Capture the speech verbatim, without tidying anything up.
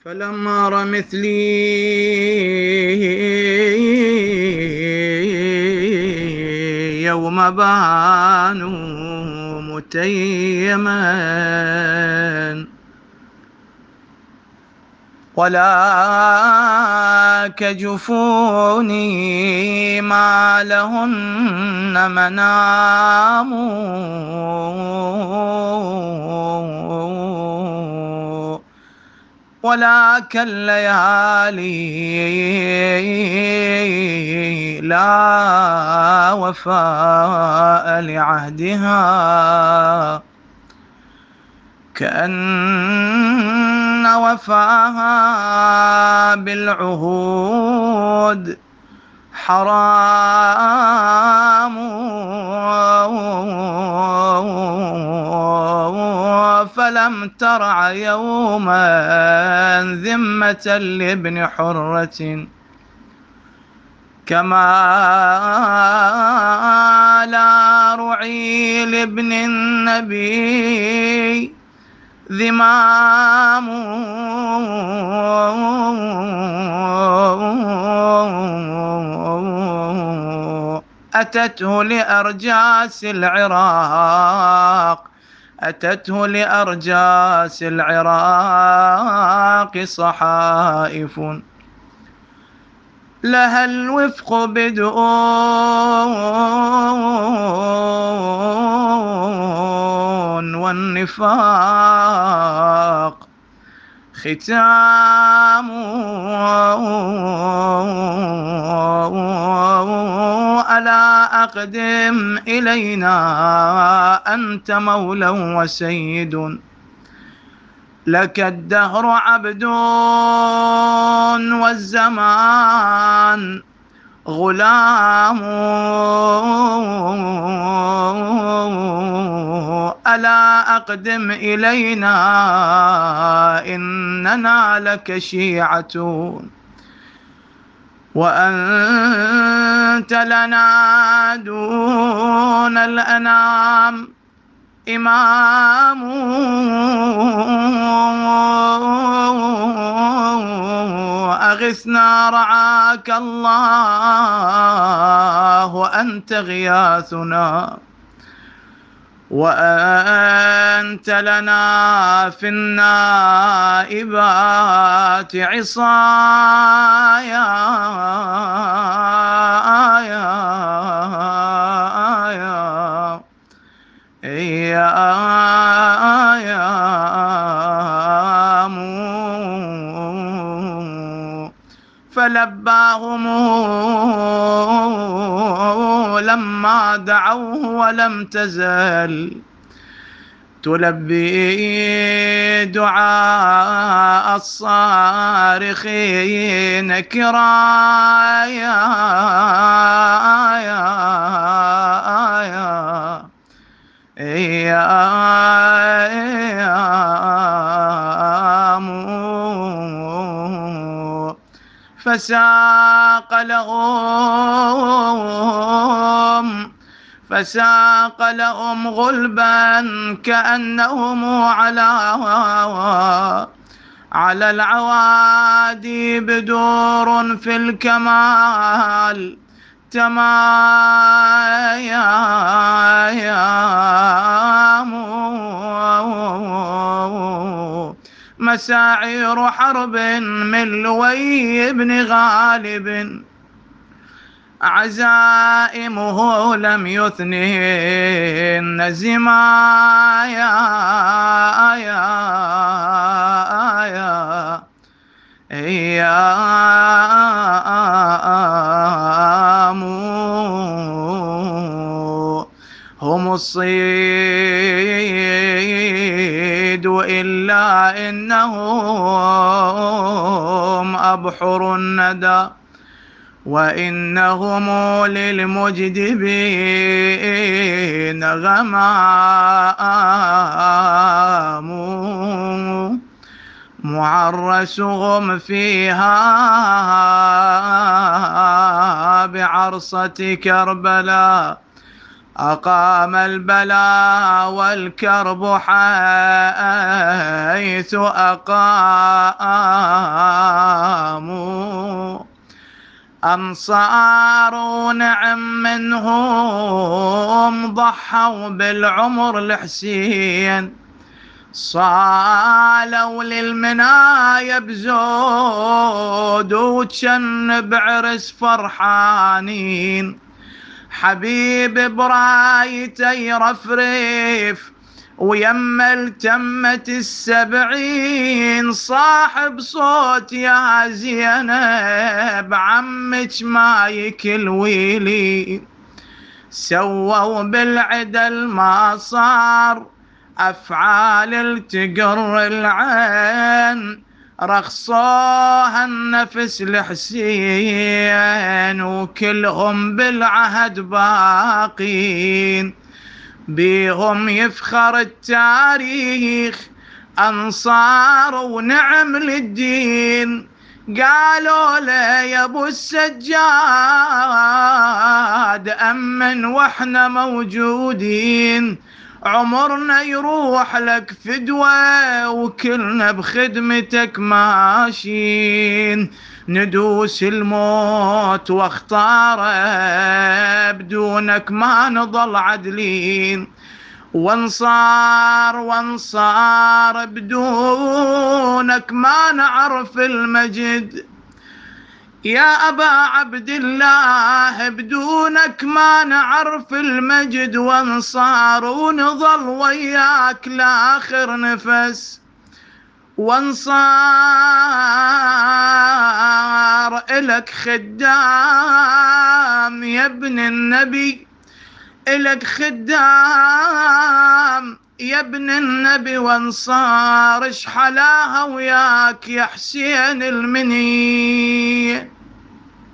فلما رأى مثلي يوم بانوا متيما ولا كجفوني ما لهن منام ولا كالليالي لا وفاء لعهدها كأن وفاها بالعهود حرام فلم ترع يوما ذمة لابن حرة كما لا رعي لابن النبي ذمام أتته لأرجاس العراق أتته لأرجاس العراق صحائف لها الوفق بدء والنفاق ختام ألا أقدم إلينا أنت مولى وسيد لك الدهر عبد والزمان غلام ألا أقدم إلينا إننا لك شيعة وأنت لنا دون الأنام إمام أغثنا رعاك الله أنت غياثنا وأنت لنا في النائبات عصايا فلباهم لما دعوه ولم تزل تلبي دعاء الصارخين كرايا فساق لهم فساق لهم غلبا كأنهم على على العوادي بدور في الكمال تمايام مساعير حرب من لوي بن غالب عزائمه لم يثنهن زمايا هم الصيد إلا إنهم أبحر الندى وإنهم للمجدبين غمام معرسهم فيها بعرصة كربلاء أقام البلاء والكرب حيث أقاموا. أنصار نعم منهم ضحوا بالعمر الحسين، صالوا للمنايا بزود وجن بعرس فرحانين. حبيب برايته يرفرف ويما التمت السبعين، صاحب صوت يا زينب عمك ما يكل ويلي. سووا بالعدل ما صار أفعال التقر العين، رخصوها النفس الحسين وكلهم بالعهد باقين. بيهم يفخر التاريخ أنصار ونعم للدين، قالوا له يا ابو السجاد أمن واحنا موجودين، عمرنا يروح لك فدوة وكلنا بخدمتك ماشين. ندوس الموت واختاره بدونك ما نضل عدلين، وانصار وانصار بدونك ما نعرف المجد. يا أبا عبد الله بدونك ما نعرف المجد، وانصار ونظل وياك لآخر نفس. وانصار إلك خدام يا ابن النبي، إلك خدام يا ابن النبي، وانصار اشحلاها وياك يا حسين المني.